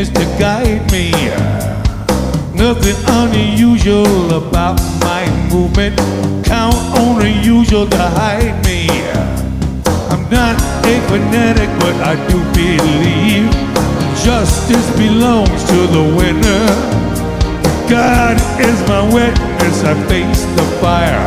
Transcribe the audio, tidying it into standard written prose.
witness to guide me. Nothing unusual about my movement. Count on the usual to hide me. I'm not a fanatic, but I do believe justice belongs to the winner. God is my witness, I face the fire.